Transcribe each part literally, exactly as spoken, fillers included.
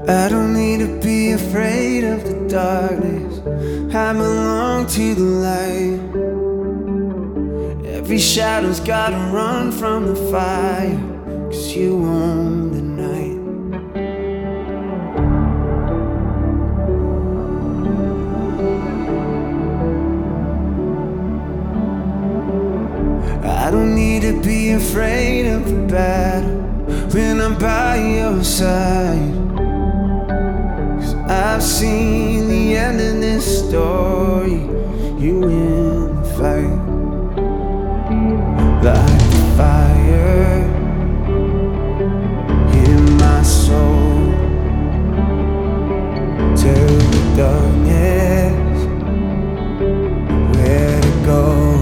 I don't need to be afraid of the darkness. I belong to the light. Every shadow's gotta run from the fire, 'cause you own the night. I don't need to be afraid of the battle when I'm by your side, 'cause I've seen the end of this story. You win the fight. Like the fire in my soul, tell the darkness where to go.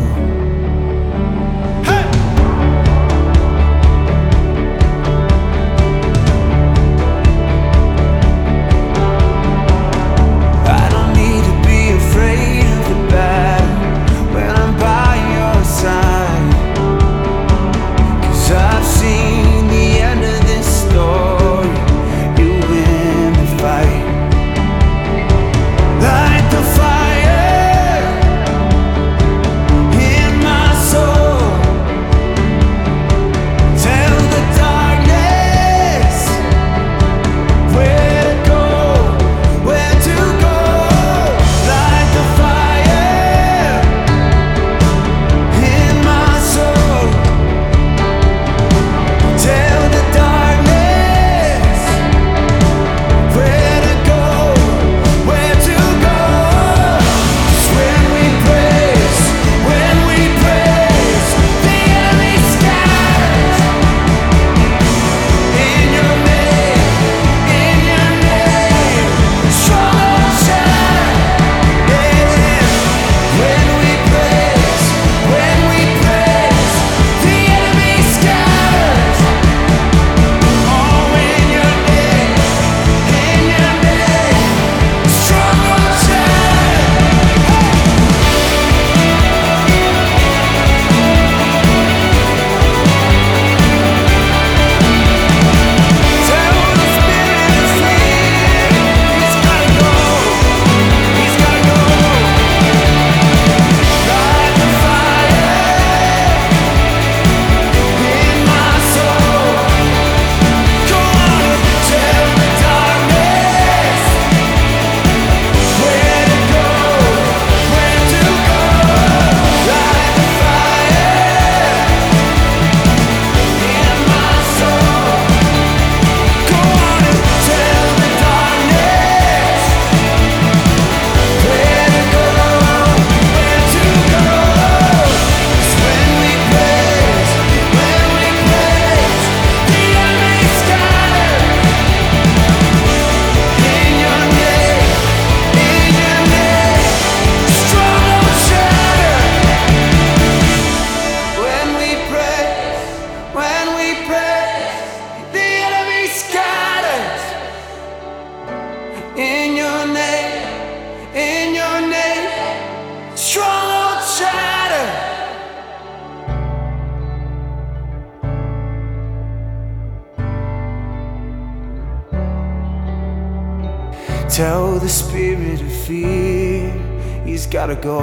Tell the spirit of fear he's gotta go.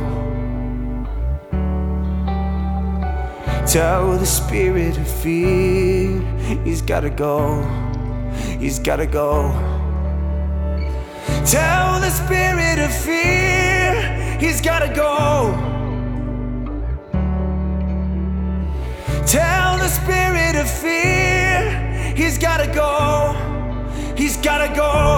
Tell the spirit of fear he's gotta go. He's gotta go. Tell the spirit of fear he's gotta go. Tell the spirit of fear he's gotta go. He's gotta go.